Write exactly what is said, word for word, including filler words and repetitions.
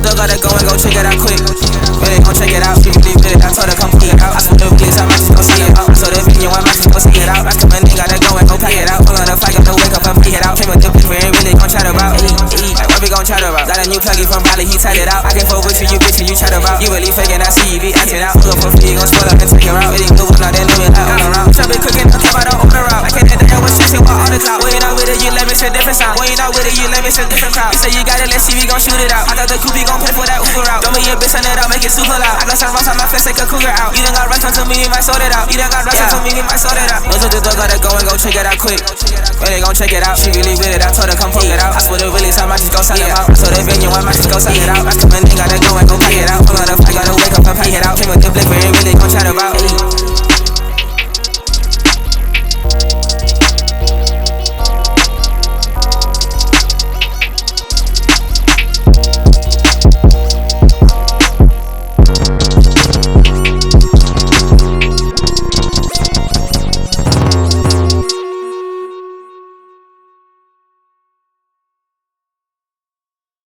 dog, gotta go and go check it out quick. Really gon' check it out, she really with it. I told her come pick it out. I swear the police, I might just go see it out. So the venue, I might just go see it out. I come in, gotta go and go pack it out. Pull on the flight, gotta wake up and pick it out. Came with the bitch, we ain't really gon' chat about. Like what we gon' chat about? Got a new plugin from Bali, he tied it out. I can fuck with you, you bitch, and you chat about. You really faking, I see you be acting out. Pull up for free, gon' spoil up and take it out. Really good, now they know it out all around. Bitch, I been cooking, I'm top, I don't open around. I can't hit the air with shit, all the clout. When you not with it, you let me shit different sound. When you not with it, you let me shit different crowd. You say you got it, let's see, we gon' shoot it out. I thought the coupe gon' pay for that Uber out. Don't be a bitch, turn it out, make it super loud. I got some rocks on my face, take a cougar out. You done got rocks onto me, you might sort it out. You done got rocks onto me, you might sort it out. Those are the dog, gotta go and go check it out quick. When they gon' check it out, she really with it. I told her come poke it out. I swear the release, I might just go sell it out. So the venue, I might just go sell it out. I come in, gotta go and go pack it out. Pull on the flight, gotta wake up and pack it out. Came with the blick, we ain't really gon' chat about.